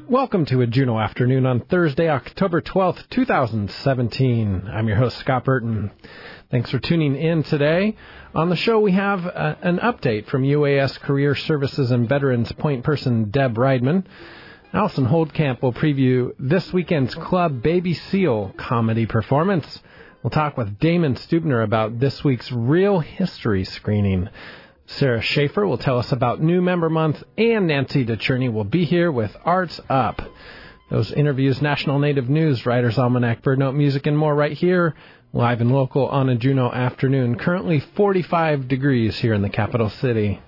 Welcome to a Juneau Afternoon on Thursday, October 12th, 2017. I'm your host, Scott Burton. Thanks for tuning in today. On the show, we have an update from UAS Career Services and Veterans point person Deb Reidman. Allison Holdcamp will preview this weekend's Club Baby Seal comedy performance. We'll talk with Damon Stubner about this week's Real History screening. Sarah Schaefer will tell us about New Member Month, and Nancy DeCherney will be here with Arts Up. Those interviews, National Native News, Writer's Almanac, Birdnote Music, and more right here, live and local on a Juneau afternoon. Currently 45 degrees here in the capital city.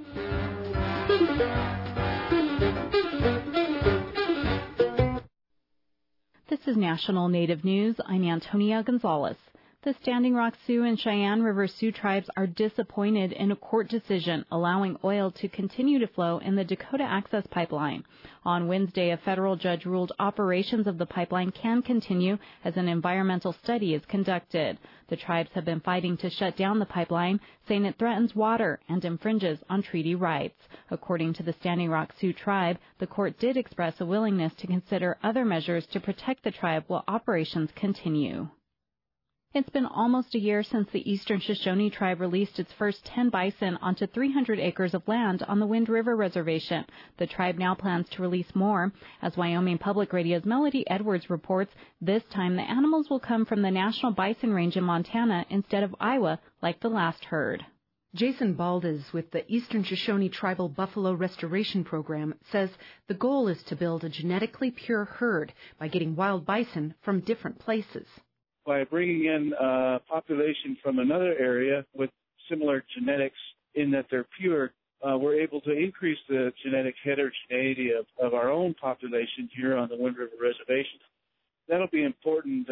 This is National Native News. I'm Antonia Gonzalez. The Standing Rock Sioux and Cheyenne River Sioux tribes are disappointed in a court decision allowing oil to continue to flow in the Dakota Access Pipeline. On Wednesday, a federal judge ruled operations of the pipeline can continue as an environmental study is conducted. The tribes have been fighting to shut down the pipeline, saying it threatens water and infringes on treaty rights. According to the Standing Rock Sioux tribe, the court did express a willingness to consider other measures to protect the tribe while operations continue. It's been almost a year since the Eastern Shoshone Tribe released its first 10 bison onto 300 acres of land on the Wind River Reservation. The tribe now plans to release more. As Wyoming Public Radio's Melody Edwards reports, this time the animals will come from the National Bison Range in Montana instead of Iowa, like the last herd. Jason Baldes with the Eastern Shoshone Tribal Buffalo Restoration Program says the goal is to build a genetically pure herd by getting wild bison from different places. By bringing in a population from another area with similar genetics in that they're pure, we're able to increase the genetic heterogeneity of our own population here on the Wind River Reservation. That'll be important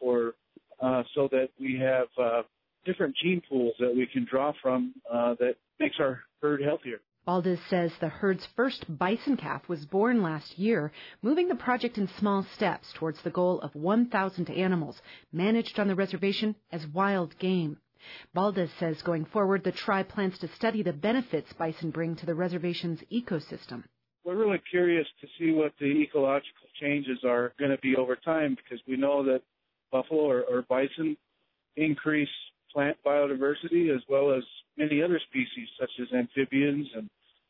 so that we have different gene pools that we can draw from that makes our herd healthier. Baldes says the herd's first bison calf was born last year, moving the project in small steps towards the goal of 1,000 animals managed on the reservation as wild game. Baldes says going forward, the tribe plans to study the benefits bison bring to the reservation's ecosystem. We're really curious to see what the ecological changes are going to be over time, because we know that buffalo or bison increase plant biodiversity as well as many other species such as amphibians and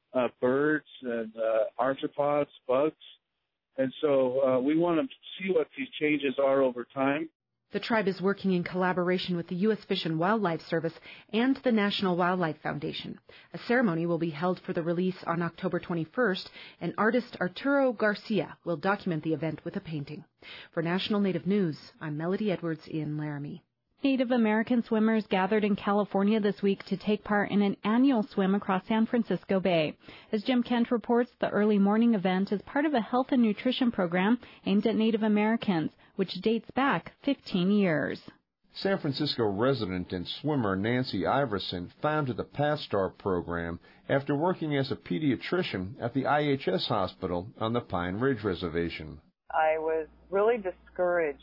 birds and arthropods, bugs. And so we want to see what these changes are over time. The tribe is working in collaboration with the U.S. Fish and Wildlife Service and the National Wildlife Foundation. A ceremony will be held for the release on October 21st, and artist Arturo Garcia will document the event with a painting. For National Native News, I'm Melody Edwards in Laramie. Native American swimmers gathered in California this week to take part in an annual swim across San Francisco Bay. As Jim Kent reports, the early morning event is part of a health and nutrition program aimed at Native Americans, which dates back 15 years. San Francisco resident and swimmer Nancy Iverson founded the PathStar program after working as a pediatrician at the IHS hospital on the Pine Ridge Reservation. I was really discouraged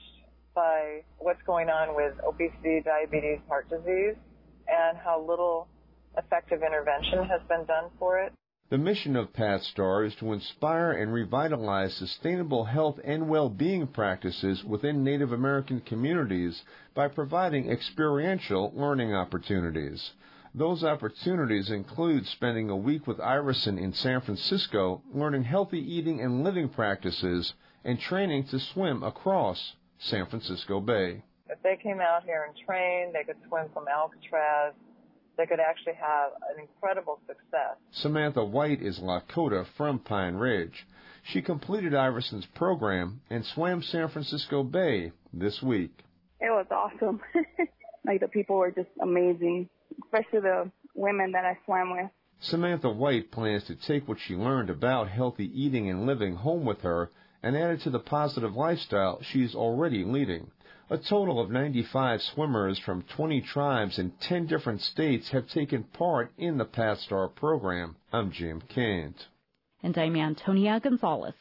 by what's going on with obesity, diabetes, heart disease, and how little effective intervention has been done for it. The mission of PathStar is to inspire and revitalize sustainable health and well-being practices within Native American communities by providing experiential learning opportunities. Those opportunities include spending a week with Iverson in San Francisco, learning healthy eating and living practices, and training to swim across San Francisco Bay. If they came out here and trained, they could swim from Alcatraz. They could actually have an incredible success. Samantha White is Lakota from Pine Ridge. She completed Iverson's program and swam San Francisco Bay this week. It was awesome. The people were just amazing, especially the women that I swam with. Samantha White plans to take what she learned about healthy eating and living home with her and add it to the positive lifestyle she's already leading. A total of 95 swimmers from 20 tribes in 10 different states have taken part in the PathStar program. I'm Jim Kent. And I'm Antonia Gonzalez.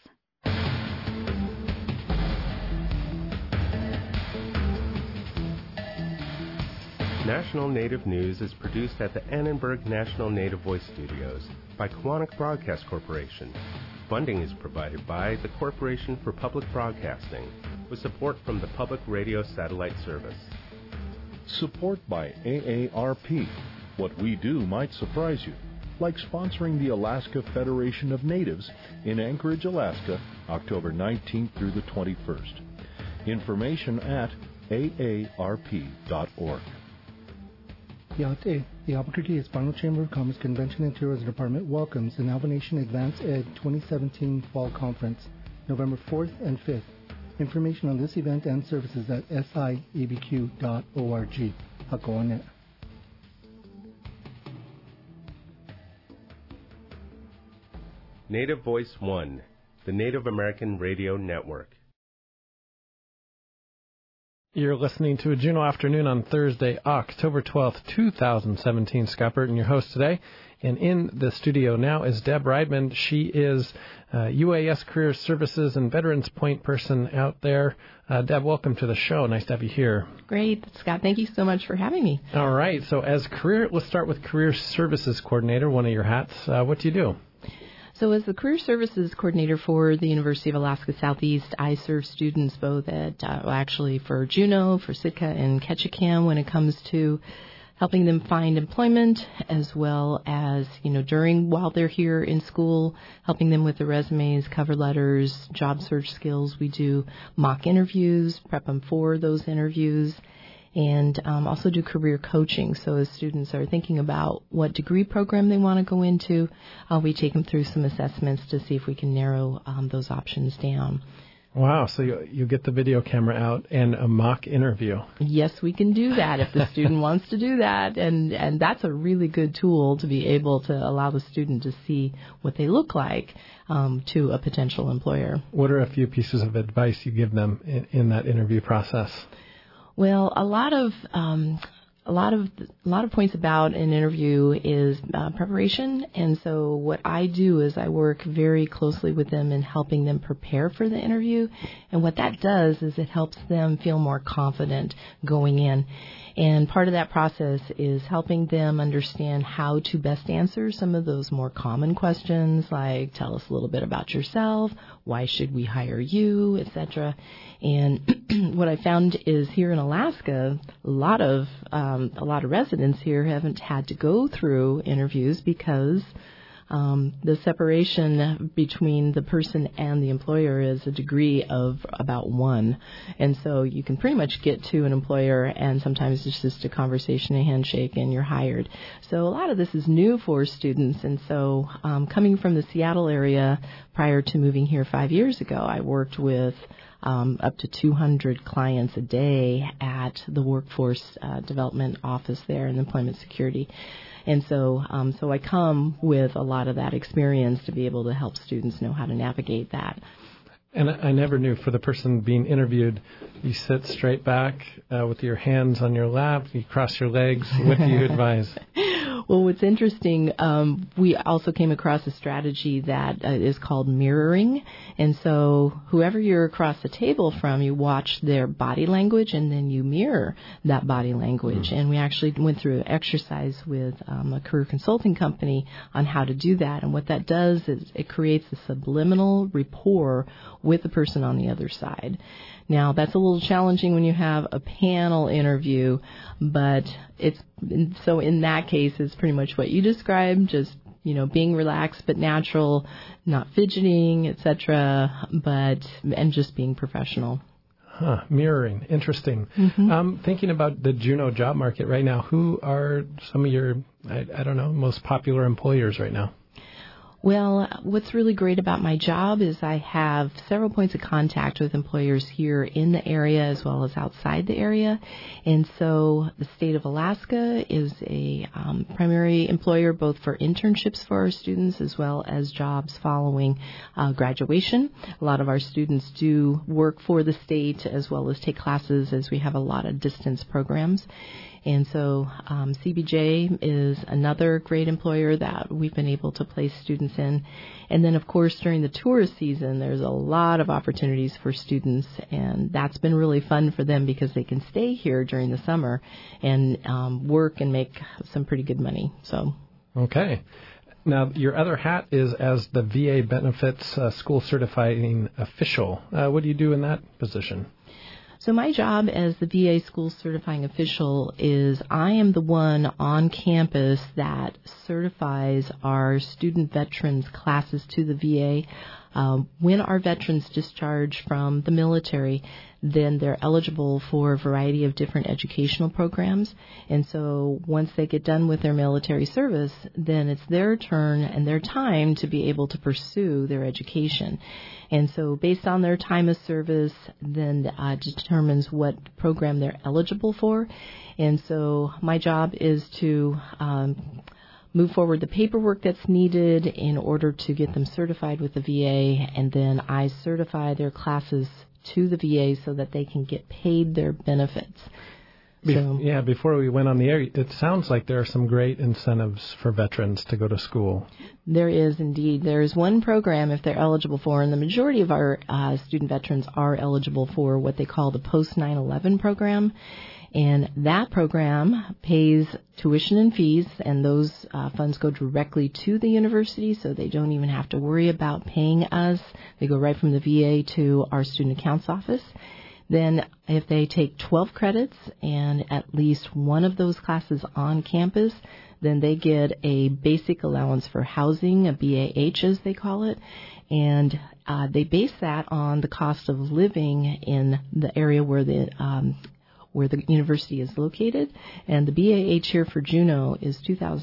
National Native News is produced at the Annenberg National Native Voice Studios by Quantic Broadcast Corporation. Funding is provided by the Corporation for Public Broadcasting, with support from the Public Radio Satellite Service. Support by AARP. What we do might surprise you, like sponsoring the Alaska Federation of Natives in Anchorage, Alaska, October 19th through the 21st. Information at aarp.org. The Albuquerque Hispano Chamber of Commerce Convention and Tourism Department welcomes the Navajo Nation Advanced Ed 2017 Fall Conference, November 4th and 5th. Information on this event and services at siabq.org. Hakoane. Native Voice One, the Native American Radio Network. You're listening to a Juneau Afternoon on Thursday, October 12th, 2017. Scott Burton, your host today. And in the studio now is Deb Reidman. She is UAS Career Services and Veterans Point person out there. Deb, welcome to the show. Nice to have you here. Great, Scott. Thank you so much for having me. All right. So let's start with Career Services Coordinator, one of your hats. What do you do? So as the Career Services Coordinator for the University of Alaska Southeast, I serve students both at, for Juneau, for Sitka, and Ketchikan when it comes to helping them find employment, as well as, while they're here in school, helping them with the resumes, cover letters, job search skills. We do mock interviews, prep them for those interviews, and also do career coaching. So as students are thinking about what degree program they want to go into, we take them through some assessments to see if we can narrow those options down. Wow, so you get the video camera out and a mock interview. Yes, we can do that if the student wants to do that, and that's a really good tool to be able to allow the student to see what they look like to a potential employer. What are a few pieces of advice you give them in that interview process? Well, a lot of points about an interview is preparation, and so what I do is I work very closely with them in helping them prepare for the interview, and what that does is it helps them feel more confident going in. And part of that process is helping them understand how to best answer some of those more common questions, like tell us a little bit about yourself, why should we hire you, etc. And what I found is here in Alaska, a lot of residents here haven't had to go through interviews because the separation between the person and the employer is a degree of about 1. And so you can pretty much get to an employer and sometimes it's just a conversation, a handshake, and you're hired. So a lot of this is new for students. And so coming from the Seattle area prior to moving here 5 years ago, I worked with up to 200 clients a day at the workforce development office there in employment security. And so I come with a lot of that experience to be able to help students know how to navigate that. And I never knew, for the person being interviewed, you sit straight back with your hands on your lap, you cross your legs. What do you advise? Well, what's interesting, we also came across a strategy that is called mirroring. And so whoever you're across the table from, you watch their body language and then you mirror that body language. Mm-hmm. And we actually went through an exercise with a career consulting company on how to do that. And what that does is it creates a subliminal rapport with the person on the other side. Now, that's a little challenging when you have a panel interview, but so in that case, it's pretty much what you described, just, being relaxed but natural, not fidgeting, etc., and just being professional. Mirroring. Interesting. Mm-hmm. Thinking about the Juneau job market right now, who are some of your, most popular employers right now? Well, what's really great about my job is I have several points of contact with employers here in the area as well as outside the area. And so the state of Alaska is a primary employer both for internships for our students as well as jobs following graduation. A lot of our students do work for the state as well as take classes, as we have a lot of distance programs. And so CBJ is another great employer that we've been able to place students in. And then, of course, during the tourist season, there's a lot of opportunities for students, and that's been really fun for them because they can stay here during the summer and work and make some pretty good money. So, okay. Now, your other hat is as the VA Benefits School Certifying Official. What do you do in that position? So my job as the VA School Certifying Official is I am the one on campus that certifies our student veterans classes to the VA. When our veterans discharge from the military, then they're eligible for a variety of different educational programs. And so once they get done with their military service, then it's their turn and their time to be able to pursue their education. And so based on their time of service, then determines what program they're eligible for. And so my job is to move forward the paperwork that's needed in order to get them certified with the VA, and then I certify their classes to the VA so that they can get paid their benefits. Before we went on the air, it sounds like there are some great incentives for veterans to go to school. There is indeed. There is one program if they're eligible for, and the majority of our student veterans are eligible for what they call the Post 9/11 program. And that program pays tuition and fees, and those funds go directly to the university, so they don't even have to worry about paying us. They go right from the VA to our student accounts office. Then if they take 12 credits and at least one of those classes on campus, then they get a basic allowance for housing, a BAH as they call it, and they base that on the cost of living in the area where the university is located, and the BAH here for Juneau is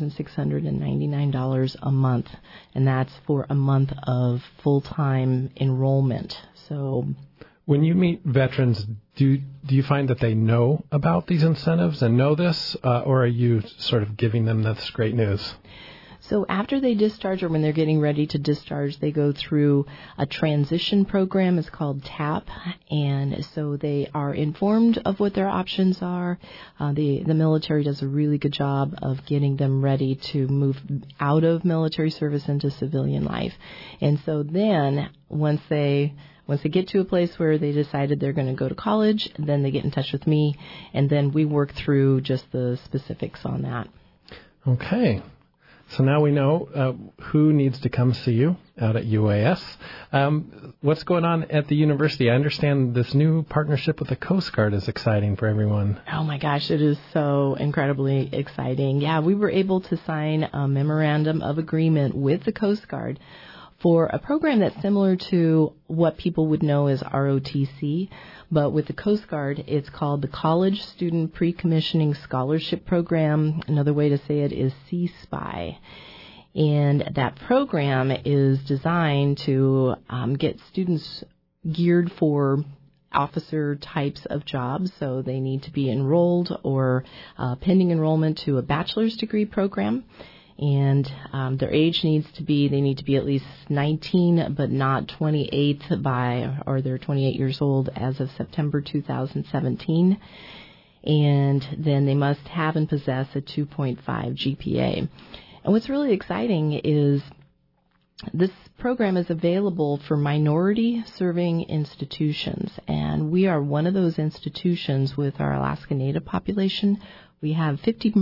$2,699 a month, and that's for a month of full-time enrollment. So, when you meet veterans, do you find that they know about these incentives and know this, or are you sort of giving them this great news? So after they discharge, or when they're getting ready to discharge, they go through a transition program. It's called TAP, and so they are informed of what their options are. The military does a really good job of getting them ready to move out of military service into civilian life. And so then once they get to a place where they decided they're going to go to college, then they get in touch with me, and then we work through just the specifics on that. Okay. So now we know who needs to come see you out at UAS. What's going on at the university? I understand this new partnership with the Coast Guard is exciting for everyone. Oh, my gosh, it is so incredibly exciting. Yeah, we were able to sign a memorandum of agreement with the Coast Guard for a program that's similar to what people would know as ROTC, but with the Coast Guard, it's called the College Student Pre-Commissioning Scholarship Program. Another way to say it is C-SPY. And that program is designed to get students geared for officer types of jobs. So they need to be enrolled or pending enrollment to a bachelor's degree program. And their age they need to be at least 19, but not 28 or they're 28 years old as of September 2017. And then they must have and possess a 2.5 GPA. And what's really exciting is this program is available for minority serving institutions. And we are one of those institutions with our Alaska Native population. We have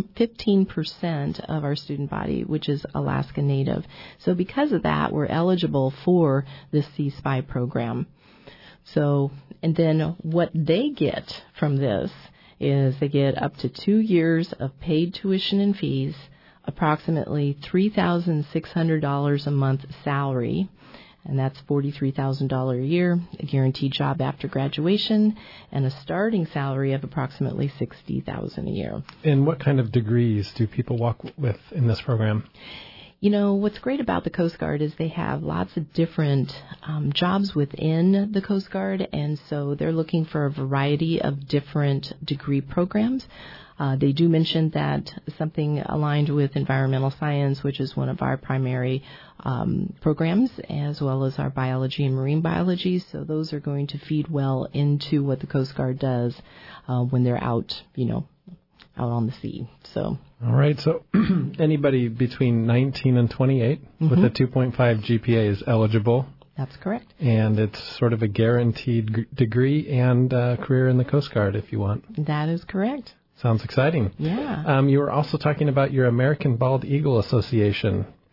15% of our student body, which is Alaska Native. So because of that, we're eligible for this C-SPY program. So, and then what they get from this is they get up to 2 years of paid tuition and fees, approximately $3,600 a month salary, and that's $43,000 a year, a guaranteed job after graduation, and a starting salary of approximately $60,000 a year. And what kind of degrees do people walk with in this program? You know, what's great about the Coast Guard is they have lots of different jobs within the Coast Guard, and so they're looking for a variety of different degree programs. They do mention that something aligned with environmental science, which is one of our primary programs, as well as our biology and marine biology. So those are going to feed well into what the Coast Guard does when they're out on the sea. So. All right. So anybody between 19 and 28 with a 2.5 GPA is eligible. That's correct. And it's sort of a guaranteed degree and career in the Coast Guard if you want. That is correct. Sounds exciting. Yeah. You were also talking about your American Bald Eagle Association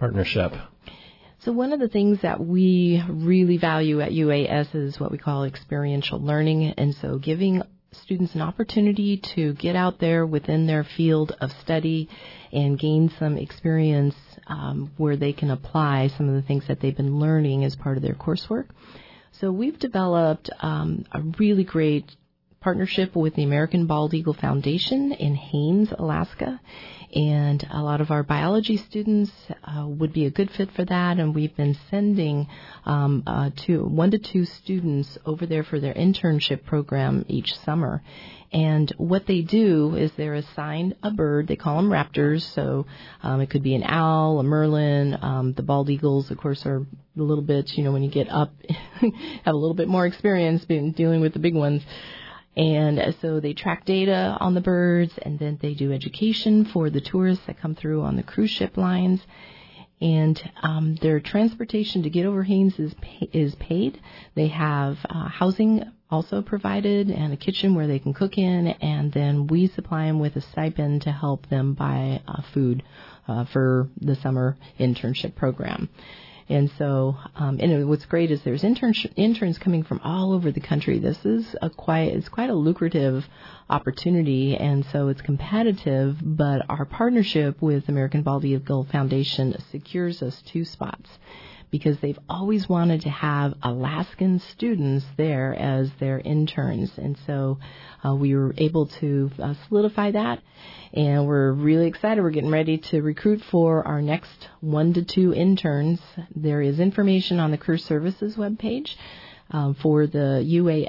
partnership? So one of the things that we really value at UAS is what we call experiential learning, and so giving students an opportunity to get out there within their field of study and gain some experience where they can apply some of the things that they've been learning as part of their coursework. So we've developed a really great partnership with the American Bald Eagle Foundation in Haines, Alaska, and a lot of our biology students would be a good fit for that, and we've been sending 1 to 2 students over there for their internship program each summer. And what they do is they're assigned a bird. They call them raptors, so it could be an owl, a merlin. The bald eagles, of course, are a little bit, when you get up, have a little bit more experience dealing with the big ones. And so they track data on the birds, and then they do education for the tourists that come through on the cruise ship lines. And their transportation to get over Haines is paid. They have housing also provided and a kitchen where they can cook in, and then we supply them with a stipend to help them buy food for the summer internship program. And so, and what's great is there's interns coming from all over the country. This is it's quite a lucrative opportunity, and so it's competitive. But our partnership with American Bald Eagle Foundation secures us 2 spots, because they've always wanted to have Alaskan students there as their interns. And so we were able to solidify that, and we're really excited. We're getting ready to recruit for our next 1 to 2 interns. There is information on the Career Services webpage for the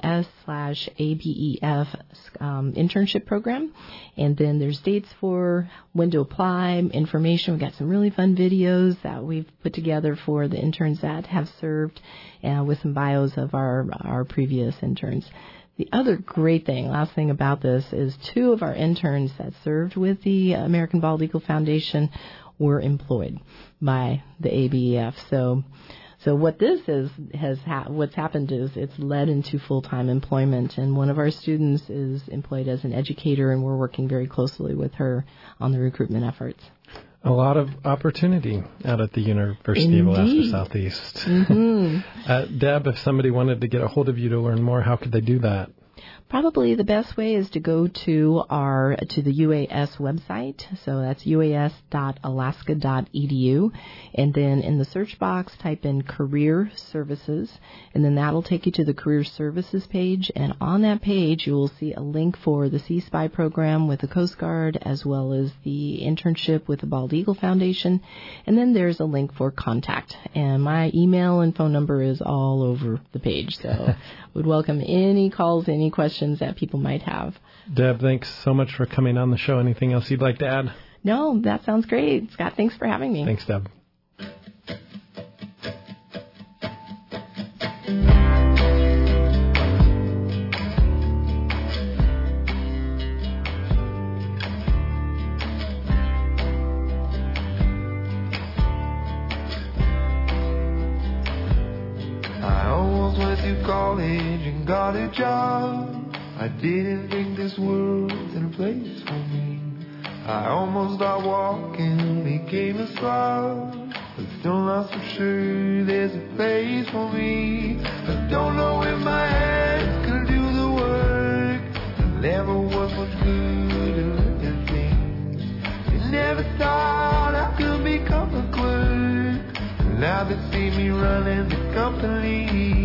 UAS/ABEF internship program. And then there's dates for when to apply, information. We've got some really fun videos that we've put together for the interns that have served, with some bios of our previous interns. The other great thing, last thing about this, is 2 of our interns that served with the American Bald Eagle Foundation were employed by the ABEF. So what this what's happened is it's led into full-time employment, and one of our students is employed as an educator, and we're working very closely with her on the recruitment efforts. A lot of opportunity out at the University of Alaska Southeast. Mm-hmm. Deb, if somebody wanted to get a hold of you to learn more, how could they do that? Probably the best way is to go to the UAS website. So that's uas.alaska.edu. And then in the search box, type in Career Services, and then that'll take you to the Career Services page. And on that page, you will see a link for the Sea Spy program with the Coast Guard, as well as the internship with the Bald Eagle Foundation. And then there's a link for contact. And my email and phone number is all over the page. So would welcome any calls, any questions that people might have. Deb, thanks so much for coming on the show. Anything else you'd like to add? No, that sounds great. Scott, thanks for having me. Thanks, Deb. I almost went to college and got a job. I didn't think this world was in a place for me. I almost stopped walking, became a slob, but still not so sure there's a place for me. I don't know if my hands could do the work. I never was much good at looking things. I never thought I could become a clerk. Now they see me running the company.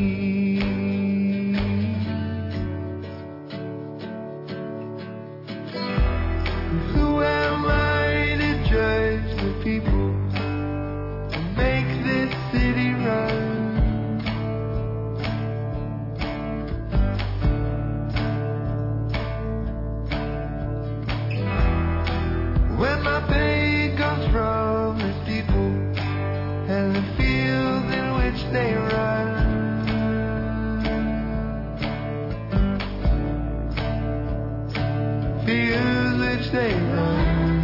People to make this city run. When my pay comes from the people and the fields in which they run, fields which they run.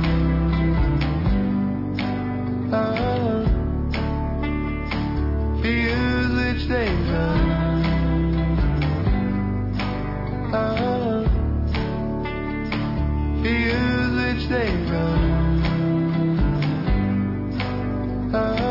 Fields which they run. Fields which they run.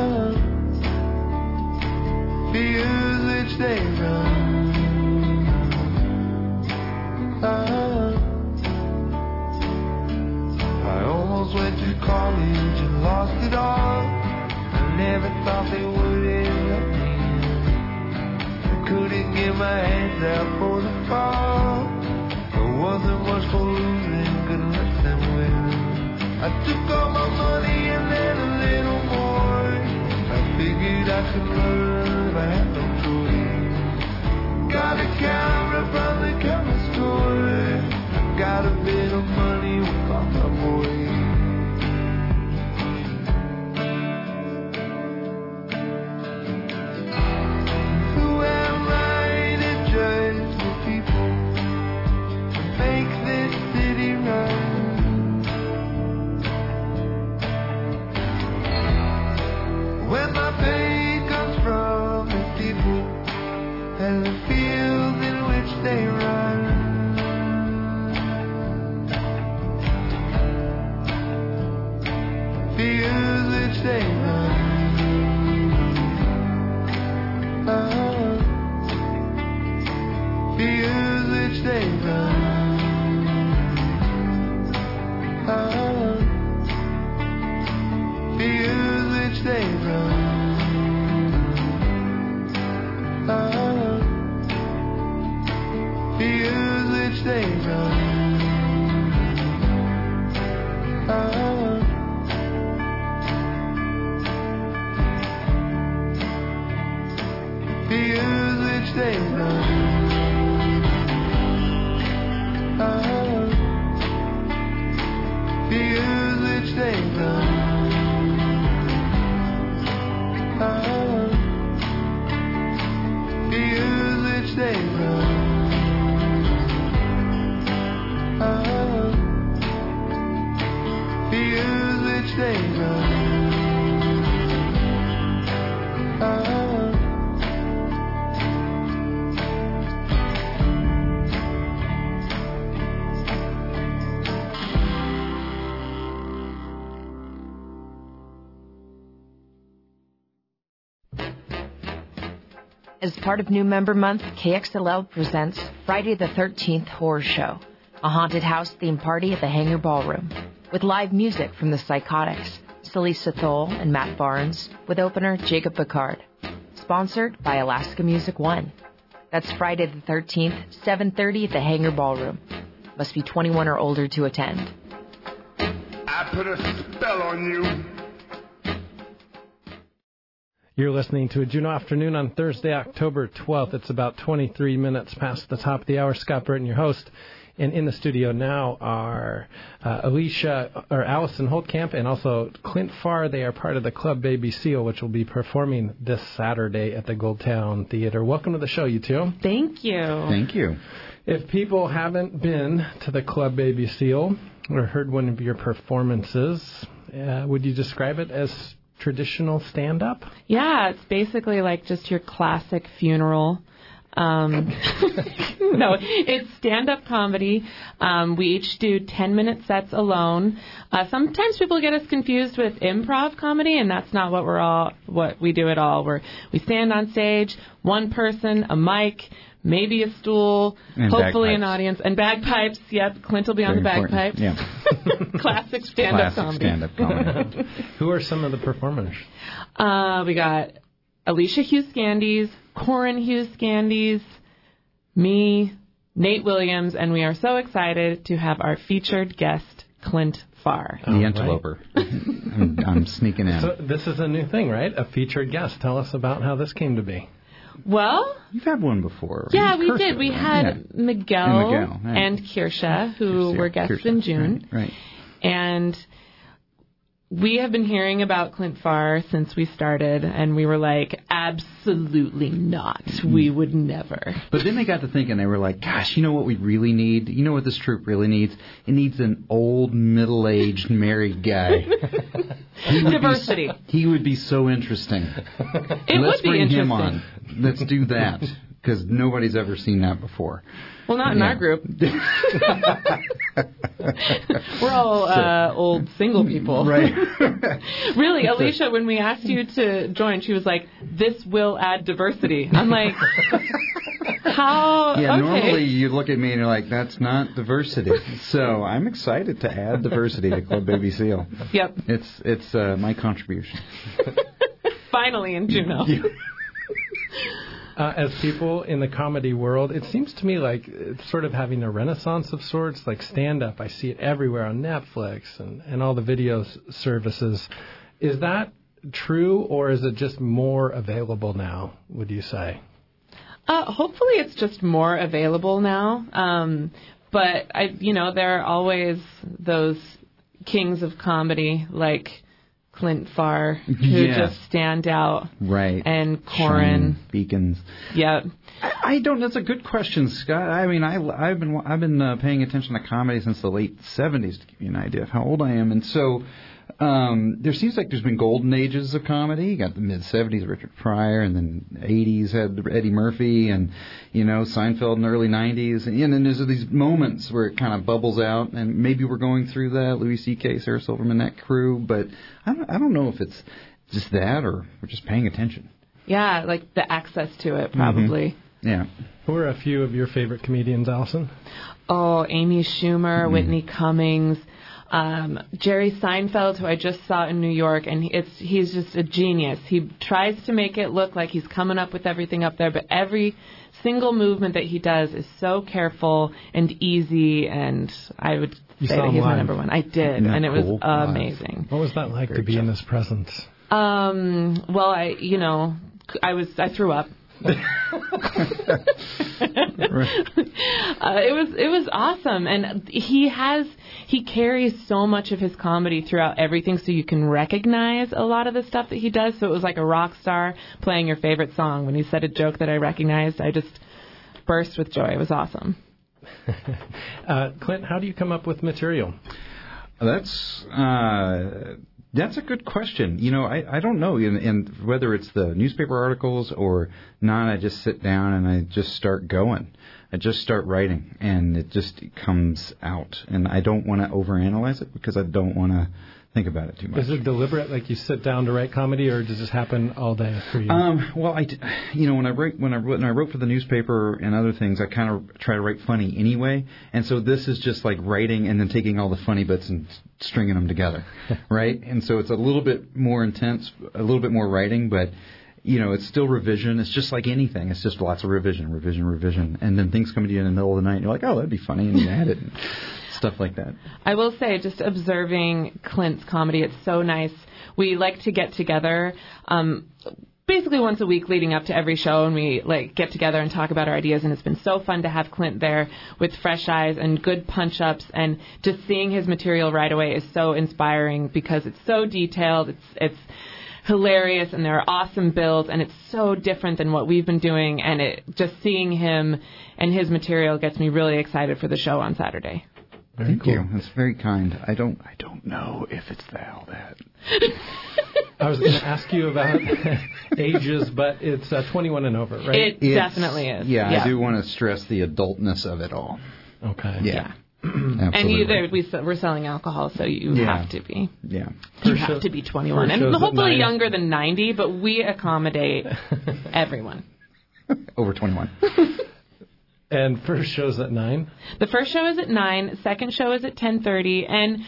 college and lost it all. I never thought they would end up me. I couldn't get my hands out for the fall. There wasn't much for losing, gonna let them win. I took all my money and then a little more. I figured I could learn if I had no choice. Got a camera from the camera store. I got a bit of money with all my boys. And the fields in which they run. Fields which they run. Fields which they run. Fields which they run. Fields which they run. Fields which they run. Fields which they run. Fields which they run. Fields which they run. As part of New Member Month, KXLL presents Friday the 13th Horror Show, a haunted house theme party at the Hangar Ballroom, with live music from the Psychotics, Celisa Thole and Matt Barnes, with opener Jacob Picard. Sponsored by Alaska Music One. That's Friday the 13th, 7:30 at the Hangar Ballroom. Must be 21 or older to attend. I put a spell on you. You're listening to a Juneau Afternoon on Thursday, October 12th. It's about 23 minutes past the top of the hour. Scott Burton, your host. And in the studio now are Allison Holtkamp and also Clint Farr. They are part of the Club Baby Seal, which will be performing this Saturday at the Goldtown Theater. Welcome to the show, you two. Thank you. Thank you. If people haven't been to the Club Baby Seal or heard one of your performances, would you describe it as traditional stand-up? Yeah, it's basically like just your classic funeral. No, it's stand-up comedy. We each do 10-minute sets alone. Sometimes people get us confused with improv comedy, and that's not what we do at all. We stand on stage, one person, a mic, maybe a stool, and hopefully bagpipes. an audience, and bagpipes. Yep, Clint will be on the bagpipes. Yeah. Classic stand-up comedy. Who are some of the performers? We got Alicia Hughes-Gandes, Corin Hughes-Gandes, me, Nate Williams, and we are so excited to have our featured guest, Clint Farr. The interloper. I'm sneaking in. So this is a new thing, right? A featured guest. Tell us about how this came to be. Well, you've had one before. Yeah, we did. We had Miguel and Kirsha, who were guests in June. Right. And we have been hearing about Clint Farr since we started, and we were like, absolutely not. We would never. But then they got to thinking, they were like, gosh, you know what we really need? You know what this troupe really needs? It needs an old, middle-aged, married guy. Diversity. He would be so interesting. Let's bring him on. Let's do that, because nobody's ever seen that before. Well, not in our group. We're all old single people. Right. Really, Alicia, when we asked you to join, she was like, this will add diversity. I'm like, how? Yeah, okay. Normally you look at me and you're like, that's not diversity. So I'm excited to add diversity to Club Baby Seal. Yep. It's my contribution. Finally in Juneau. As people in the comedy world, it seems to me like it's sort of having a renaissance of sorts, like stand-up. I see it everywhere on Netflix and all the video services. Is that true, or is it just more available now, would you say? Hopefully it's just more available now. But, there are always those kings of comedy like Clint Farr, who just stand out. Right. And Corin. Beacons. Yep. I don't. That's a good question, Scott. I mean, I've been paying attention to comedy since the late 70s, to give you an idea of how old I am. And so there seems like there's been golden ages of comedy. You got the mid-70s, Richard Pryor, and then 80s had Eddie Murphy, and, Seinfeld in the early 90s. And then there's these moments where it kind of bubbles out, and maybe we're going through that, Louis C.K., Sarah Silverman, that crew. But I don't know if it's just that or we're just paying attention. Yeah, like the access to it, probably. Mm-hmm. Yeah. Who are a few of your favorite comedians, Allison? Oh, Amy Schumer, Whitney Cummings, Jerry Seinfeld, who I just saw in New York, and he's just a genius. He tries to make it look like he's coming up with everything up there, but every single movement that he does is so careful and easy, and I would say that he's my number one. I did, and it was amazing. What was that like to be in his presence? Well, I threw up. It was awesome, and he carries so much of his comedy throughout everything, so you can recognize a lot of the stuff that he does. So it was like a rock star playing your favorite song. When he said a joke that I recognized, I just burst with joy. It was awesome. Clint, how do you come up with material? That's a good question. I don't know. And whether it's the newspaper articles or not, I just sit down and I just start going. I just start writing, and it just comes out. And I don't want to overanalyze it because I don't want to think about it too much. Is it deliberate, like you sit down to write comedy, or does this happen all day for you? Well, when I wrote for the newspaper and other things, I kind of try to write funny anyway, and so this is just like writing and then taking all the funny bits and stringing them together, right? And so it's a little bit more intense, a little bit more writing, but it's still revision. It's just like anything. It's just lots of revision, and then things come to you in the middle of the night, and you're like, oh, that'd be funny, and you add it. Stuff like that. I will say, just observing Clint's comedy, it's so nice. We like to get together basically once a week leading up to every show, and we get together and talk about our ideas, and it's been so fun to have Clint there with fresh eyes and good punch-ups, and just seeing his material right away is so inspiring because it's so detailed, it's hilarious, and there are awesome builds, and it's so different than what we've been doing, and just seeing him and his material gets me really excited for the show on Saturday. Thank you. That's very kind. I don't know if it's all that. I was going to ask you about ages, but it's 21 and over, right? It definitely is. Yeah, I do want to stress the adultness of it all. Okay. Yeah. And we're selling alcohol, so you have to be. Yeah. You have to be 21. And hopefully younger than 90, but we accommodate everyone. Over 21. And first show's at 9? The first show is at 9. Second show is at 10:30. And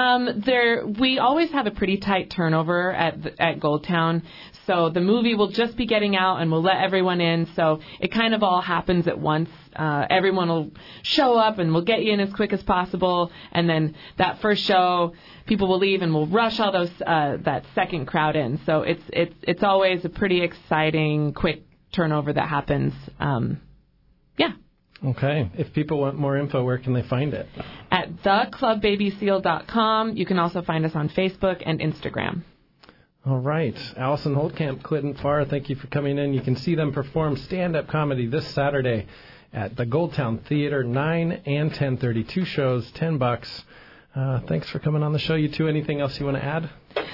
we always have a pretty tight turnover at Goldtown. So the movie will just be getting out, and we'll let everyone in. So it kind of all happens at once. Everyone will show up, and we'll get you in as quick as possible. And then that first show, people will leave, and we'll rush all those that second crowd in. So it's always a pretty exciting, quick turnover that happens. Yeah. Okay. If people want more info, where can they find it? At theclubbabyseal.com. You can also find us on Facebook and Instagram. All right. Allison Holtkamp, Clint Farr, thank you for coming in. You can see them perform stand-up comedy this Saturday at the Goldtown Theater, 9 and 10:30. 2 shows, $10. Thanks for coming on the show. You two, anything else you want to add?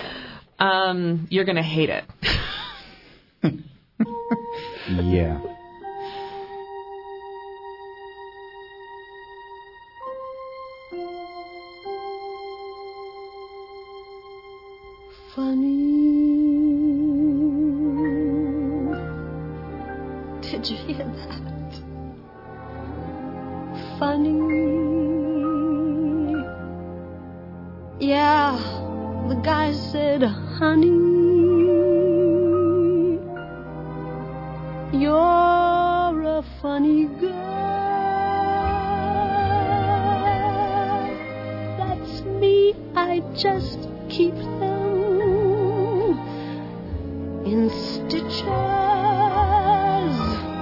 You're going to hate it. Yeah. Funny Did you hear that? Funny. Yeah, the guy said, honey, you're a funny girl. That's me, I just keep them in stitches,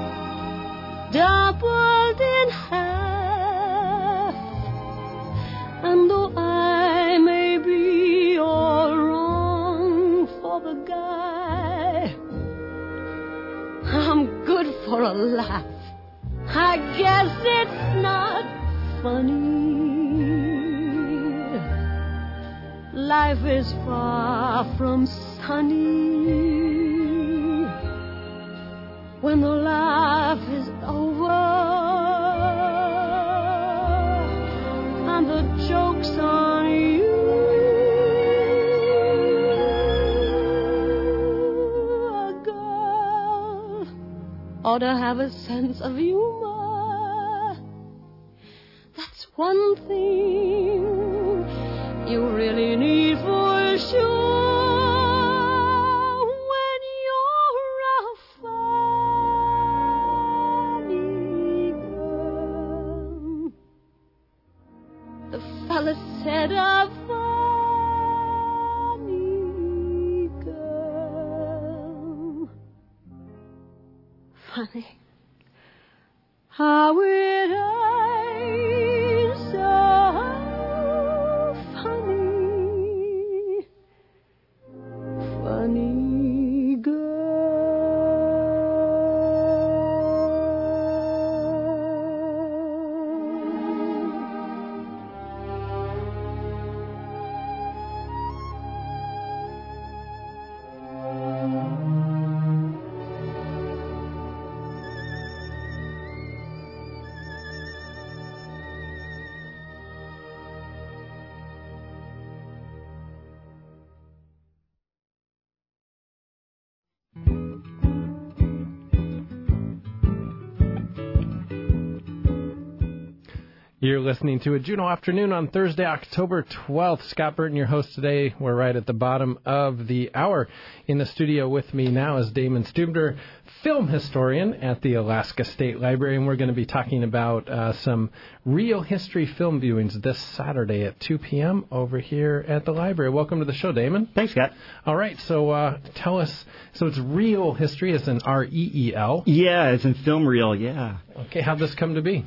doubled in half. And though I may be all wrong for the guy, I'm good for a laugh. I guess it's not funny. Life is far from sunny when the laugh is over and the joke's on you. A girl ought to have a sense of humor. That's one thing you really need for sure when you're a funny girl. The fella said a funny girl. Funny. How it ain't so funny. Funny You're listening to a Juno Afternoon on Thursday, October 12th. Scott Burton, your host today. We're right at the bottom of the hour. In the studio with me now is Damon Stubner, film historian at the Alaska State Library, and we're going to be talking about some real history film viewings this Saturday at 2 p.m. over here at the library. Welcome to the show, Damon. Thanks, Scott. All right, so tell us, so it's real history as in R-E-E-L? Yeah, as in film reel, yeah. Okay, how'd this come to be?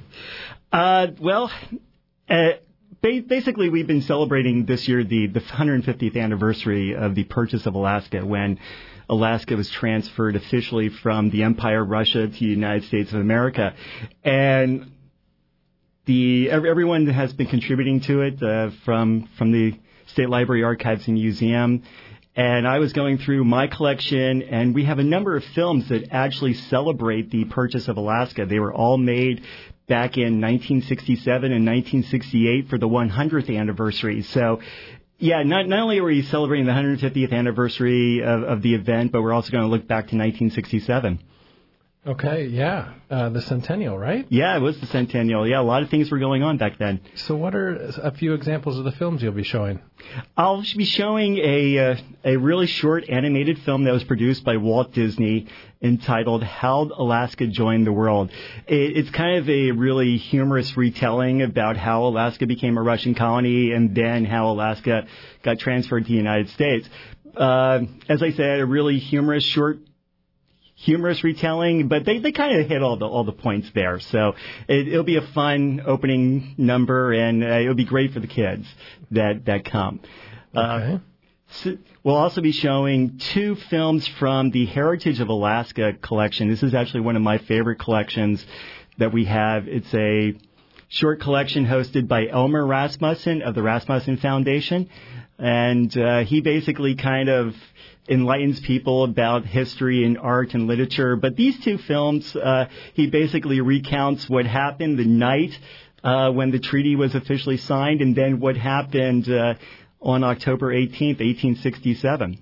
Basically, we've been celebrating this year the 150th anniversary of the purchase of Alaska, when Alaska was transferred officially from the Empire of Russia to the United States of America. And everyone has been contributing to it from the State Library Archives and Museum. And I was going through my collection, and we have a number of films that actually celebrate the purchase of Alaska. They were all made back in 1967 and 1968 for the 100th anniversary. So, yeah, not only are we celebrating the 150th anniversary of the event, but we're also going to look back to 1967. Okay, yeah, the centennial, right? Yeah, it was the centennial. Yeah, a lot of things were going on back then. So what are a few examples of the films you'll be showing? I'll be showing a really short animated film that was produced by Walt Disney entitled How Alaska Joined the World. It's kind of a really humorous retelling about how Alaska became a Russian colony and then how Alaska got transferred to the United States. As I said, a really humorous retelling, but they kind of hit all the points there. So it'll be a fun opening number, and it'll be great for the kids that come. Okay. So we'll also be showing two films from the Heritage of Alaska collection. This is actually one of my favorite collections that we have. It's a short collection hosted by Elmer Rasmussen of the Rasmussen Foundation, and he basically kind of enlightens people about history and art and literature. But these two films, he basically recounts what happened the night when the treaty was officially signed, and then what happened on October 18th, 1867.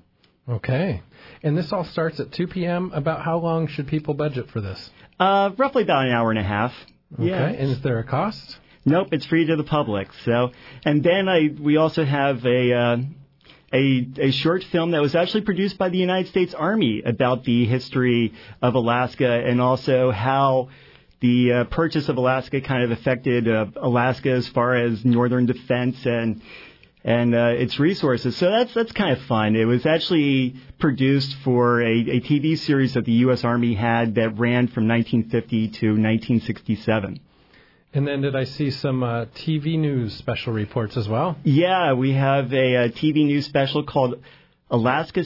Okay. And this all starts at 2 p.m. About how long should people budget for this? Roughly about an hour and a half. Okay. Yeah. And is there a cost? Nope, it's free to the public. So, and then we also have a short film that was actually produced by the United States Army about the history of Alaska and also how the purchase of Alaska kind of affected Alaska as far as northern defense and its resources. So that's kind of fun. It was actually produced for a TV series that the U.S. Army had that ran from 1950 to 1967. And then did I see some TV news special reports as well? Yeah, we have a TV news special called Alaska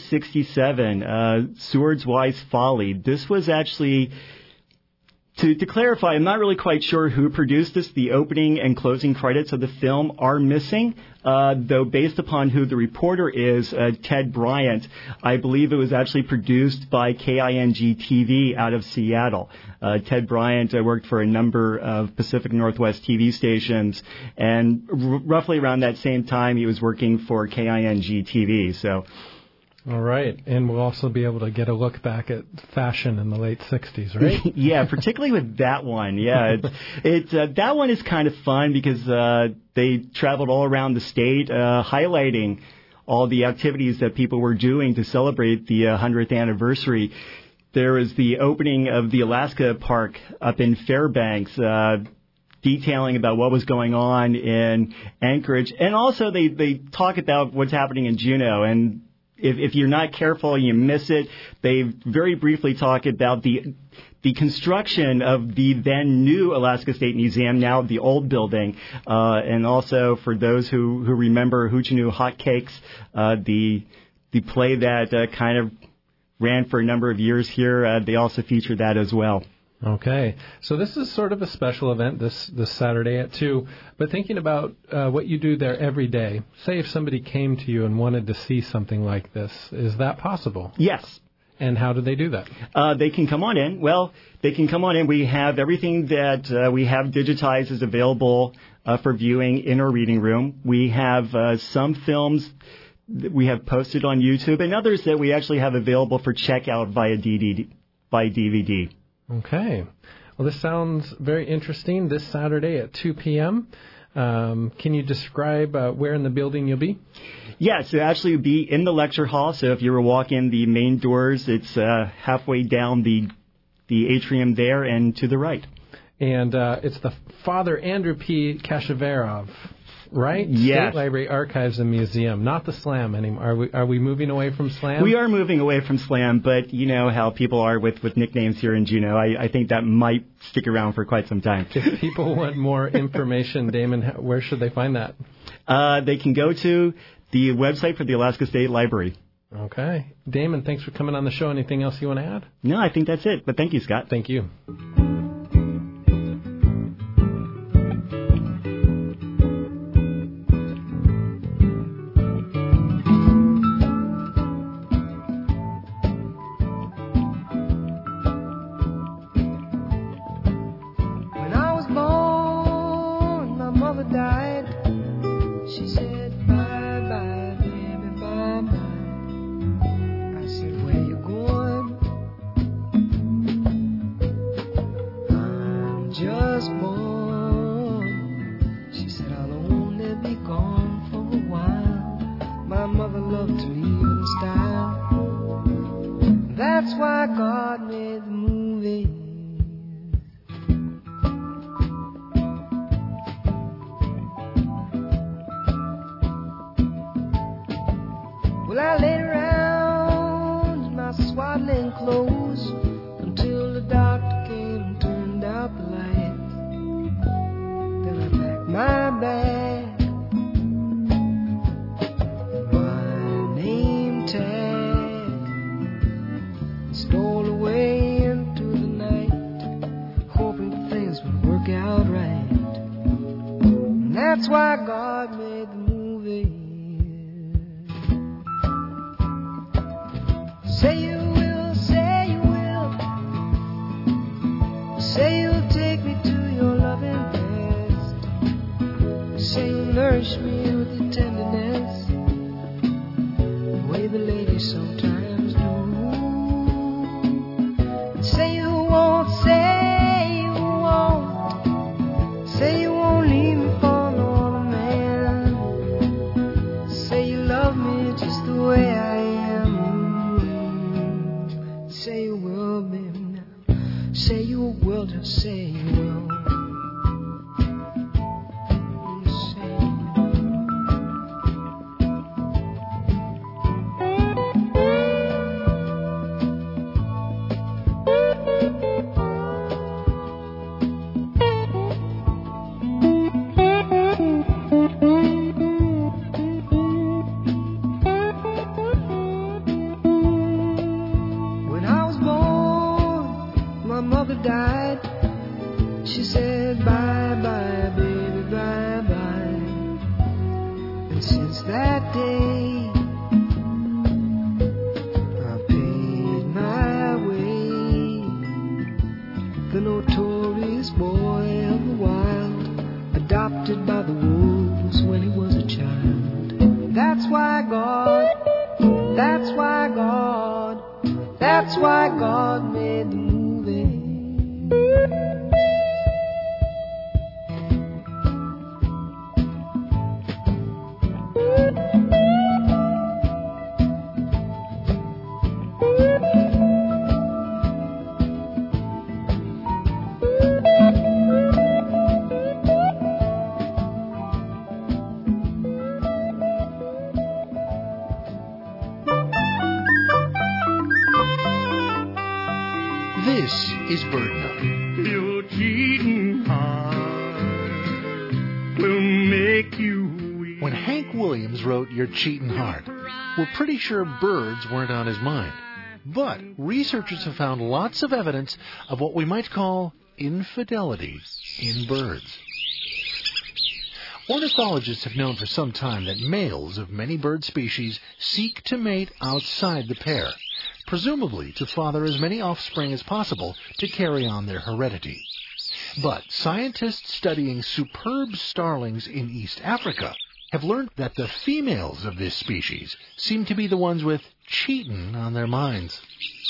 67, Seward's Wise Folly. This was actually, to clarify, I'm not really quite sure who produced this. The opening and closing credits of the film are missing, though based upon who the reporter is, Ted Bryant, I believe it was actually produced by KING-TV out of Seattle. Ted Bryant worked for a number of Pacific Northwest TV stations, and roughly around that same time he was working for KING-TV. So. All right, and we'll also be able to get a look back at fashion in the late 60s, right? Yeah, particularly with that one. Yeah, that one is kind of fun because they traveled all around the state highlighting all the activities that people were doing to celebrate the 100th anniversary. There was the opening of the Alaska Park up in Fairbanks, detailing about what was going on in Anchorage. And also they talk about what's happening in Juneau, and if you're not careful, you miss it. They very briefly talk about the construction of the then new Alaska State Museum, now the old building, and also for those who remember Hoochinoo Hotcakes, the play that kind of ran for a number of years here, they also feature that as well. Okay, so this is sort of a special event this Saturday at 2, but thinking about what you do there every day, say if somebody came to you and wanted to see something like this, is that possible? Yes. And how do they do that? They can come on in. Well, they can come on in. We have everything that we have digitized is available for viewing in our reading room. We have some films that we have posted on YouTube and others that we actually have available for checkout via DVD. Okay. Well, this sounds very interesting. This Saturday at 2 p.m. Can you describe where in the building you'll be? Yes, it'll actually be in the lecture hall. So if you were walking the main doors, it's halfway down the atrium there and to the right. And it's the Father Andrew P. Kashavarov, right? Yes. State Library Archives and Museum, not the Slam anymore. Are we moving away from Slam? We are moving away from Slam, but you know how people are with nicknames here in Juneau. I think that might stick around for quite some time. If people want more information, Damon, where should they find that? They can go to the website for the Alaska State Library. Okay. Damon, thanks for coming on the show. Anything else you want to add? No, I think that's it. But thank you, Scott. Thank you. Nourish me with your tenderness, the way the lady you sometimes do. Say you won't, say you won't, say you won't leave me for no other man. Say you love me just the way I am. Say you will, baby, now. Say you will, just say you will. Died. She said bye bye baby, bye bye. And since that day I paid my way. The notorious boy of the wild, adopted by the wolves when he was a child. That's why God, that's why God, that's why God made the movie. This is Bird Note. Your cheating heart will make you weep. When Hank Williams wrote Your Cheatin' Heart, we're pretty sure birds weren't on his mind. But researchers have found lots of evidence of what we might call infidelity in birds. Ornithologists have known for some time that males of many bird species seek to mate outside the pair, presumably to father as many offspring as possible to carry on their heredity. But scientists studying superb starlings in East Africa have learned that the females of this species seem to be the ones with cheatin' on their minds.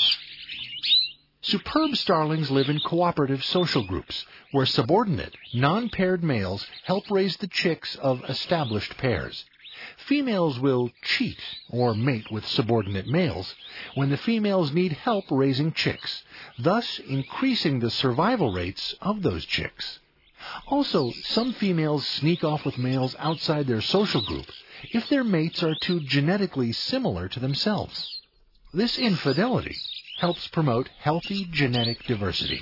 Superb starlings live in cooperative social groups, where subordinate, non-paired males help raise the chicks of established pairs. Females will cheat or mate with subordinate males when the females need help raising chicks, thus increasing the survival rates of those chicks. Also, some females sneak off with males outside their social group if their mates are too genetically similar to themselves. This infidelity helps promote healthy genetic diversity.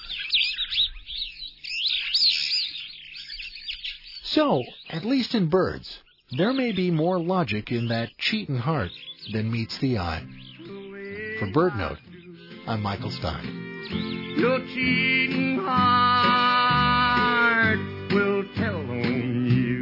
So, at least in birds, there may be more logic in that cheatin' heart than meets the eye. For Bird Note, I'm Michael Stein. Your cheating heart will tell on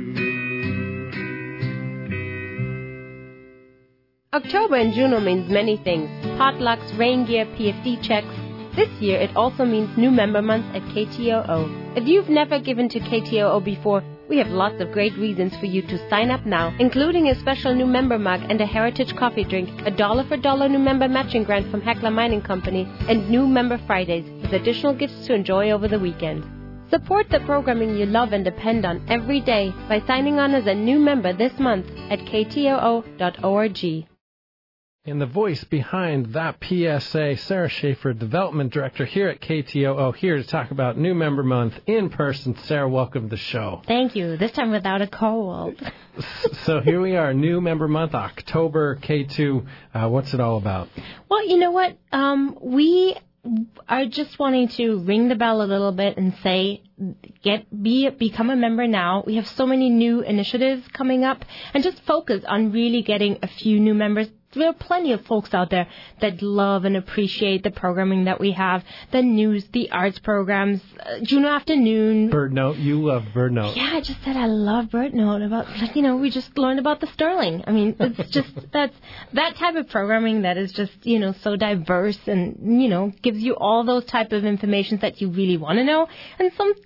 you. October in Juneau means many things. Potlucks, rain gear, PFD checks. This year it also means new member month at KTOO. If you've never given to KTOO before, we have lots of great reasons for you to sign up now, including a special new member mug and a heritage coffee drink, a $1-for-$1 new member matching grant from Heckler Mining Company, and new member Fridays with additional gifts to enjoy over the weekend. Support the programming you love and depend on every day by signing on as a new member this month at ktoo.org. And the voice behind that PSA, Sarah Schaefer, Development Director here at KTOO, here to talk about New Member Month in person. Sarah, welcome to the show. Thank you. This time without a cold. So here we are, New Member Month, October, K2. What's it all about? Well, you know what? We are just wanting to ring the bell a little bit and say, become a member now. We have so many new initiatives coming up, and just focus on really getting a few new members. There are plenty of folks out there that love and appreciate the programming that we have, the news, the arts programs, Juneau Afternoon. Bird Note, you love Bird Note. Yeah, I just said I love Bird Note. We just learned about the Sterling. I mean, it's just that type of programming that is just, so diverse and, gives you all those type of information that you really want to know. And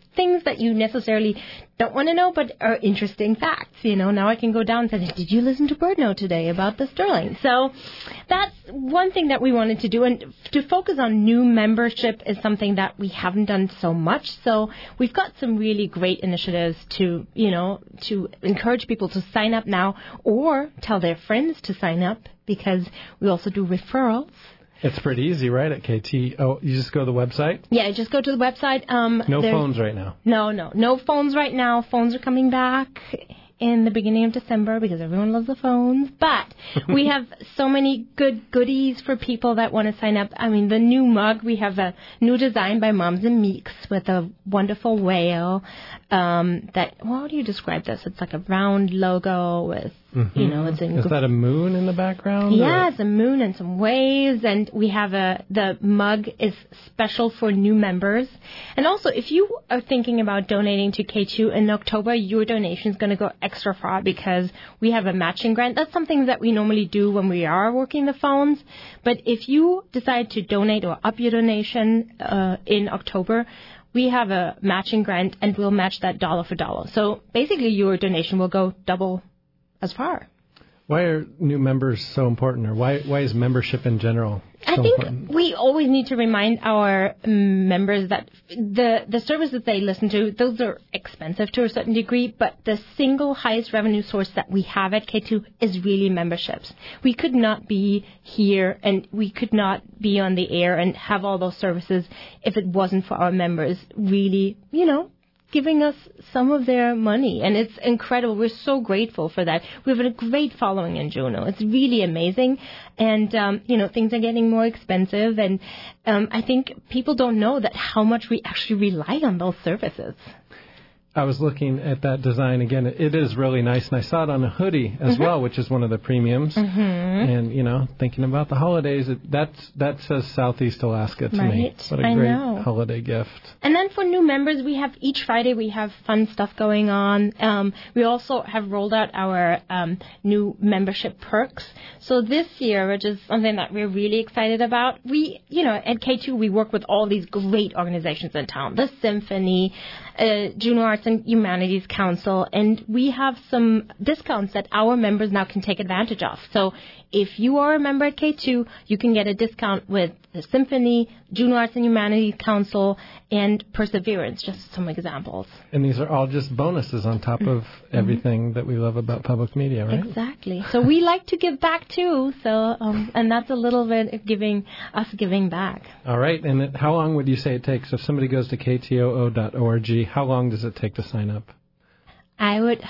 things that you necessarily don't want to know, but are interesting facts. Now I can go down and say, did you listen to BirdNote today about the sterling? So that's one thing that we wanted to do. And to focus on new membership is something that we haven't done so much. So we've got some really great initiatives to encourage people to sign up now or tell their friends to sign up, because we also do referrals. It's pretty easy, right, at KT? Oh, you just go to the website? Yeah, just go to the website. No phones right now. No phones right now. Phones are coming back in the beginning of December because everyone loves the phones. But we have so many good goodies for people that want to sign up. I mean, the new mug, we have a new design by Moms and Meeks with a wonderful whale. How do you describe this? It's like a round logo with, it's in... Is that a moon in the background? Yeah, it's a moon and some waves. And we have the mug is special for new members. And also, if you are thinking about donating to K2 in October, your donation is going to go extra far because we have a matching grant. That's something that we normally do when we are working the phones. But if you decide to donate or up your donation in October, we have a matching grant, and we'll match that dollar for dollar. So basically, your donation will go double as far. Why are new members so important, or why is membership in general so important? I think we always need to remind our members that the services they listen to, those are expensive to a certain degree, but the single highest revenue source that we have at K2 is really memberships. We could not be here and we could not be on the air and have all those services if it wasn't for our members really, giving us some of their money. And it's incredible. We're so grateful for that. We have a great following in Juneau. It's really amazing. And, things are getting more expensive. And I think people don't know that how much we actually rely on those services. I was looking at that design again. It is really nice, and I saw it on a hoodie as well, which is one of the premiums. And thinking about the holidays, that says Southeast Alaska to me. What a great holiday gift! And then for new members, we have each Friday we have fun stuff going on. We also have rolled out our new membership perks. So this year, which is something that we're really excited about, we at K2 we work with all these great organizations in town, the Symphony, Juneau Arts and Humanities Council, and we have some discounts that our members now can take advantage of. So if you are a member at K2, you can get a discount with the Symphony, Juneau Arts and Humanities Council, and Perseverance, just some examples. And these are all just bonuses on top of everything that we love about public media, right? Exactly. So we like to give back too, so and that's a little bit of giving back. All right, and how long would you say it takes if somebody goes to ktoo.org? How long does it take to sign up? I would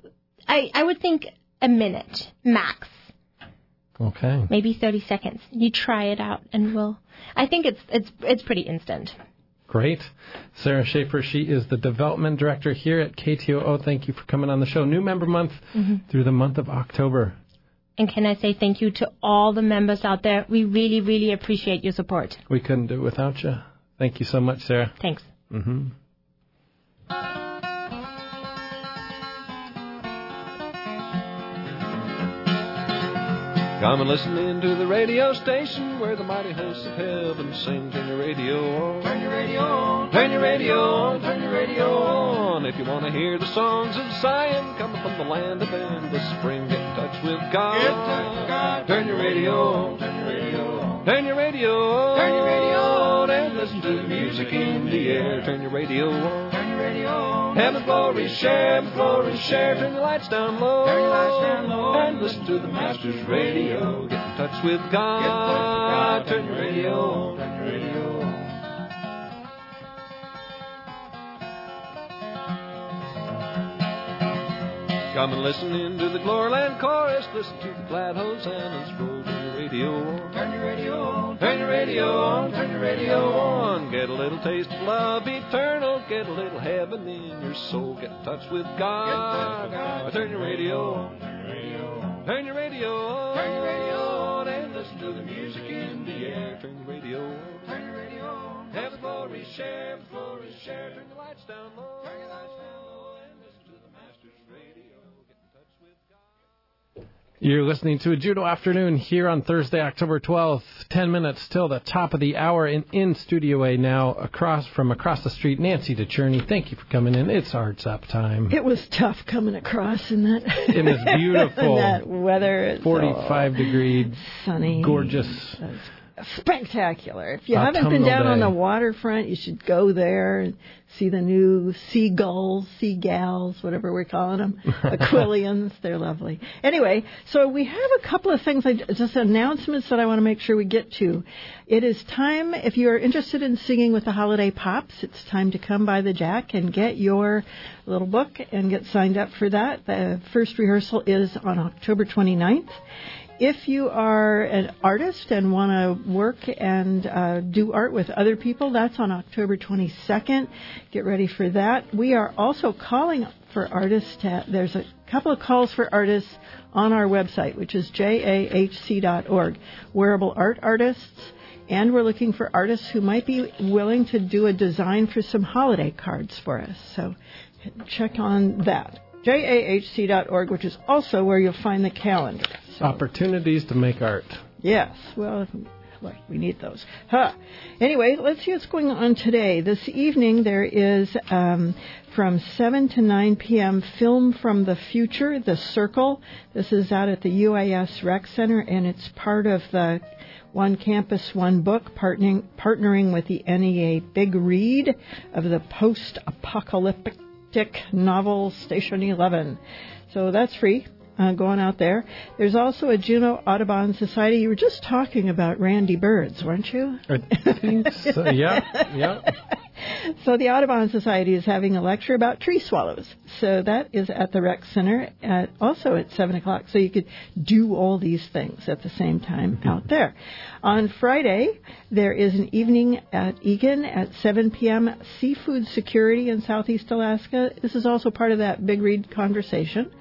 think a minute max. Okay. Maybe 30 seconds. You try it out, and I think it's pretty instant. Great. Sarah Schaefer, she is the development director here at KTOO. Thank you for coming on the show. New member month through the month of October. And can I say thank you to all the members out there? We really, really appreciate your support. We couldn't do it without you. Thank you so much, Sarah. Thanks. Come and listen in to the radio station where the mighty hosts of heaven sing. Turn your radio on. Turn your radio on. Turn your radio on. Turn your radio on. If you want to hear the songs of Zion coming from the land of endless spring, get in touch with God. Get in touch with God. Turn your radio on. Turn your radio on. Turn your radio on. Turn your radio on. And listen to the music in the air. Turn your radio on. Turn your radio on. Heaven's glory, share, turn your lights down low. Turn your lights down low. And listen to the Master's radio. Get in touch with God. Turn your radio on. Turn your radio on. Come and listen in to the Gloryland chorus. Listen to the glad hosannas roll. Turn your radio on. Turn your radio on. Turn your radio on. Turn your radio on. Get a little taste of love eternal. Get a little heaven in your soul. Get in touch with God. Turn your radio on. Turn your radio on. Turn your radio on. Turn your radio on. And listen to the music in the air. Turn your radio on. Turn your radio on. Have the glory, share. Turn the lights down low. Turn your lights down low. And listen to the Master's radio. Get in touch with God. You're listening to a Juno Afternoon here on Thursday, October 12th. 10 minutes till the top of the hour, and in Studio A now, across the street, Nancy DeCherney. Thank you for coming in. It's Arts Up time. It was tough coming across in that in this beautiful in that weather. It's 45-degree, sunny, gorgeous, spectacular. If you haven't been down on the waterfront, you should go there and see the new seagulls, seagals, whatever we're calling them, Aquilians. They're lovely. Anyway, so we have a couple of things, just announcements that I want to make sure we get to. It is time, if you are interested in singing with the Holiday Pops, it's time to come by the Jack and get your little book and get signed up for that. The first rehearsal is on October 29th. If you are an artist and want to work and do art with other people, that's on October 22nd. Get ready for that. We are also calling for artists. There's a couple of calls for artists on our website, which is jahc.org, Wearable Art Artists. And we're looking for artists who might be willing to do a design for some holiday cards for us. So check on that. jahc.org, which is also where you'll find the calendar. So, opportunities to make art. Yes. Well, we need those. Anyway, let's see what's going on today. This evening there is from 7 to 9 p.m. Film from the Future, The Circle. This is out at the UAS Rec Center, and it's part of the One Campus, One Book, partnering with the NEA Big Read of the post-apocalyptic novel Station 11. So that's free. Going out there. There's also a Juneau Audubon Society. You were just talking about Randy Birds, weren't you? I think so. Yeah. So the Audubon Society is having a lecture about tree swallows. So that is at the Rec Center also at 7 o'clock. So you could do all these things at the same time out there. On Friday, there is an evening at Egan at 7 p.m. Seafood Security in Southeast Alaska. This is also part of that Big Read conversation.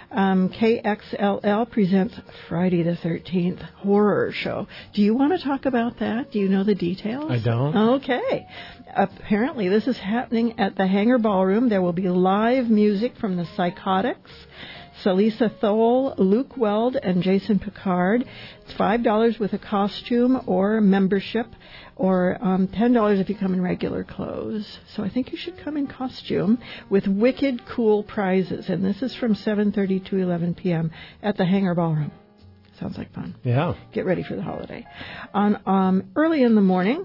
KXLL presents Friday the 13th Horror Show. Do you want to talk about that? Do you know the details? I don't. Okay. Apparently, this is happening at the Hangar Ballroom. There will be live music from the Psychotics, Salisa Thole, Luke Weld, and Jason Picard. It's $5 with a costume or membership, or $10 if you come in regular clothes. So I think you should come in costume with wicked cool prizes. And this is from 7:30 to 11 p.m. at the Hangar Ballroom. Sounds like fun. Yeah. Get ready for the holiday. On early in the morning,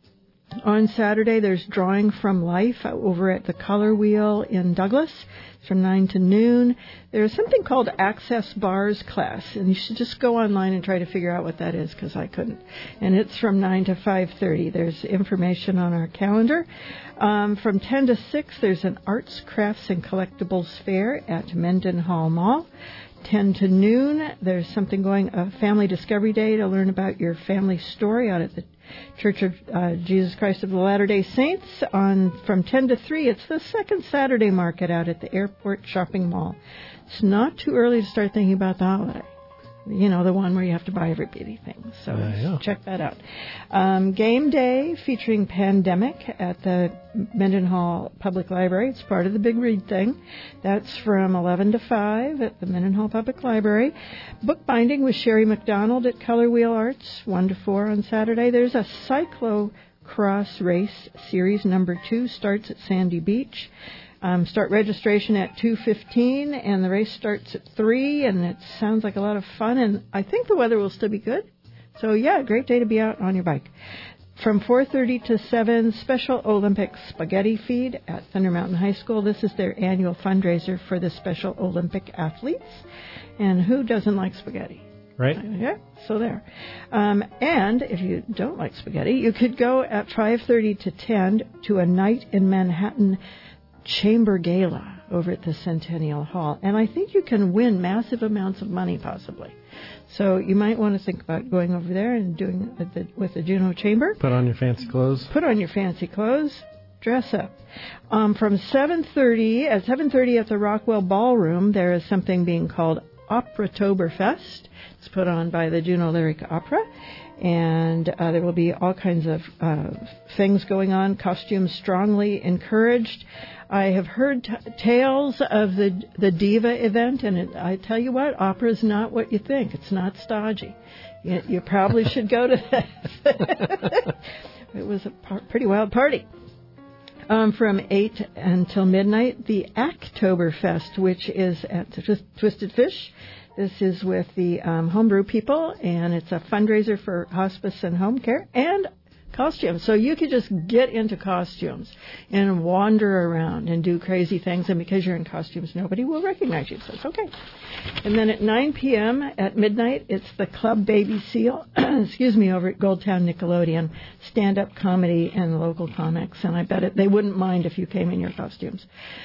on Saturday, there's Drawing from Life over at the Color Wheel in Douglas. It's from 9 to noon. There's something called Access Bars class, and you should just go online and try to figure out what that is, because I couldn't. And it's from 9 to 5:30. There's information on our calendar. From 10 to 6, there's an Arts, Crafts, and Collectibles Fair at Mendenhall Mall. 10 to noon, there's something going, a Family Discovery Day to learn about your family story out at the Church of Jesus Christ of the Latter-day Saints. From 10 to 3, it's the second Saturday market out at the Airport Shopping Mall. It's not too early to start thinking about the holiday. You know, the one where you have to buy everybody things. So check that out. Game Day featuring Pandemic at the Mendenhall Public Library. It's part of the Big Read thing. That's from 11 to 5 at the Mendenhall Public Library. Bookbinding with Sherry McDonald at Color Wheel Arts, 1 to 4 on Saturday. There's a cyclocross race. Series number 2 starts at Sandy Beach. Start registration at 2:15, and the race starts at 3, and it sounds like a lot of fun, and I think the weather will still be good. So, yeah, great day to be out on your bike. From 4:30 to 7, Special Olympic Spaghetti Feed at Thunder Mountain High School. This is their annual fundraiser for the Special Olympic athletes. And who doesn't like spaghetti? Right. Yeah, so there. And if you don't like spaghetti, you could go at 5:30 to 10 to a night in Manhattan Chamber Gala over at the Centennial Hall. And I think you can win massive amounts of money, possibly. So you might want to think about going over there and doing it with the Juneau Chamber. Put on your fancy clothes. Put on your fancy clothes. Dress up. From 7:30 at the Rockwell Ballroom, there is something being called Operatoberfest. It's put on by the Juneau Lyric Opera. And there will be all kinds of things going on. Costumes strongly encouraged. I have heard tales of the Diva event, and I tell you what, opera is not what you think. It's not stodgy. You probably should go to that. It was a pretty wild party. From 8 until midnight, the Octoberfest, which is at Twisted Fish. This is with the homebrew people, and it's a fundraiser for hospice and home care and costumes. So you could just get into costumes and wander around and do crazy things, and because you're in costumes, nobody will recognize you, so it's okay. And then at 9 p.m. at midnight, it's the Club Baby Seal, over at Goldtown Nickelodeon, stand-up comedy and local comics, and I bet they wouldn't mind if you came in your costumes.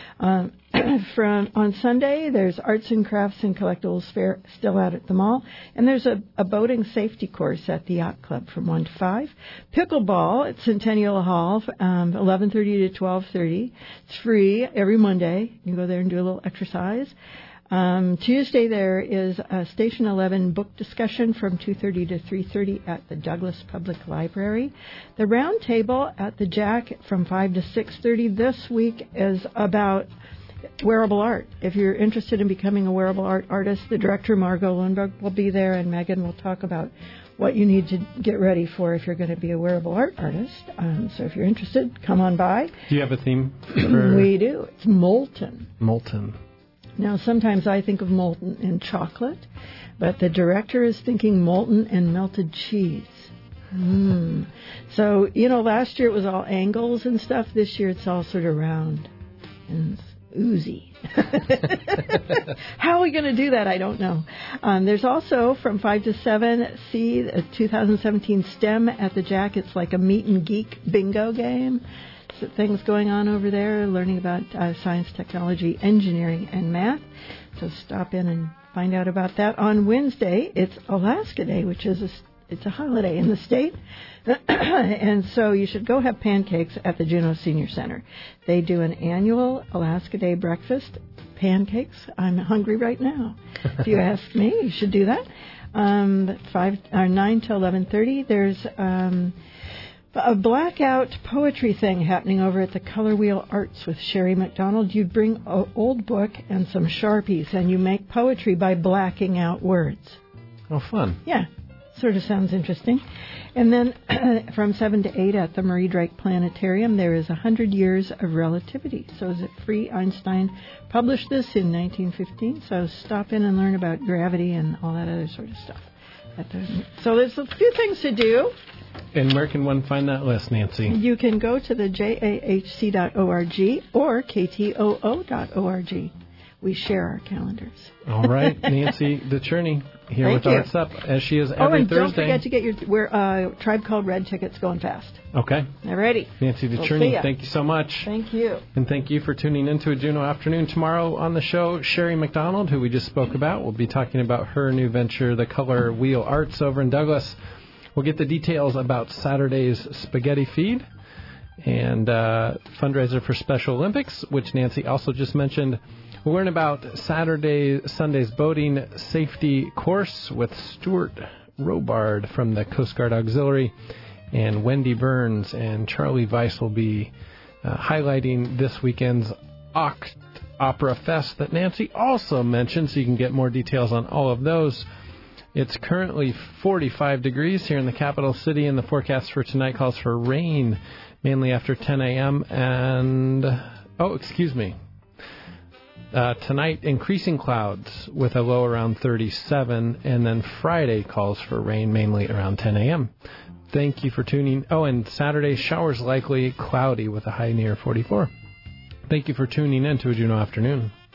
On Sunday, there's arts and crafts and collectibles fair still out at the mall, and there's a boating safety course at the Yacht Club from 1 to 5. Pickleball at Centennial Hall, 11:30 to 12:30. It's free every Monday. You go there and do a little exercise. Tuesday there is a Station 11 book discussion from 2:30 to 3:30 at the Douglas Public Library. The round table at the Jack from 5 to 6:30 this week is about wearable art. If you're interested in becoming a wearable art artist, the director, Margot Lundberg, will be there, and Megan will talk about what you need to get ready for if you're going to be a wearable art artist. So if you're interested, come on by. Do you have a theme? We do. It's molten. Molten. Now, sometimes I think of molten and chocolate, but the director is thinking molten and melted cheese. So, last year it was all angles and stuff. This year it's all sort of round and oozy. How are we going to do that? I don't know. There's also from 5 to 7, see the 2017 STEM at the Jack. It's like a meet and geek bingo game. Things going on over there, learning about science, technology, engineering, and math. So stop in and find out about that. On Wednesday, it's Alaska Day, which is it's a holiday in the state. And so you should go have pancakes at the Juneau Senior Center. They do an annual Alaska Day breakfast. Pancakes. I'm hungry right now. If you ask me, you should do that. 9 till 11:30. There's a blackout poetry thing happening over at the Color Wheel Arts with Sherry McDonald. You bring an old book and some Sharpies, and you make poetry by blacking out words. Oh, fun. Yeah, sort of sounds interesting. And then from 7 to 8 at the Marie Drake Planetarium, there is 100 Years of Relativity. So is it free? Einstein published this in 1915, so stop in and learn about gravity and all that other sort of stuff. So there's a few things to do. And where can one find that list, Nancy? You can go to the jahc.org or ktoo.org. We share our calendars. All right, Nancy DeCherney here Thank with you. Arts Up, as she is every and Thursday. Don't forget to get your Tribe Called Red tickets going fast. Okay. Alrighty. Nancy We'll DeCherney, see ya. thank you so much. Thank you. And thank you for tuning in to a Juneau Afternoon. Tomorrow on the show, Sherry McDonald, who we just spoke about, will be talking about her new venture, the Color Wheel Arts over in Douglas. We'll get the details about Saturday's Spaghetti Feed and fundraiser for Special Olympics, which Nancy also just mentioned. We'll learn about Sunday's boating safety course with Stuart Robard from the Coast Guard Auxiliary, and Wendy Burns and Charlie Weiss will be highlighting this weekend's Opera Fest that Nancy also mentioned, so you can get more details on all of those. It's currently 45 degrees here in the capital city, and the forecast for tonight calls for rain, mainly after 10 a.m. Tonight, increasing clouds with a low around 37, and then Friday calls for rain, mainly around 10 a.m. Thank you for tuning. Oh, and Saturday, showers likely, cloudy with a high near 44. Thank you for tuning in to a Juneau Afternoon.